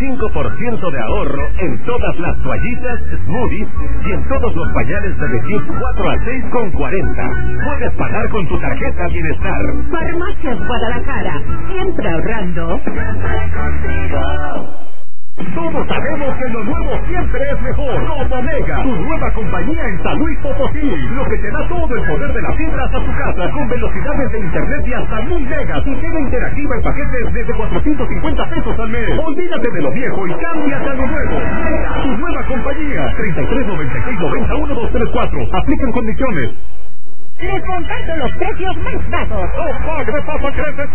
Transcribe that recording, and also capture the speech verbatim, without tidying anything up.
cinco por ciento de ahorro en todas las toallitas, smoothies y en todos los pañales de decir cuatro a seis con cuarenta. Puedes pagar con tu tarjeta Bienestar. Farmacias Guadalajara, siempre ahorrando. Todos sabemos que lo nuevo siempre es mejor. Como Mega, tu nueva compañía en San Luis Potosí, lo que te da todo el poder de las fibras a tu casa, con velocidades de internet de hasta mil megas y queda interactiva en paquetes desde cuatrocientos cincuenta pesos al mes. Olvídate de lo viejo y cámbiate a lo nuevo. Mega, tu nueva compañía. treinta y tres noventa y seis noventa uno dos tres cuatro. Aplican condiciones. Les comparto los precios más bajos. ¡Oh, padre, papá, crece!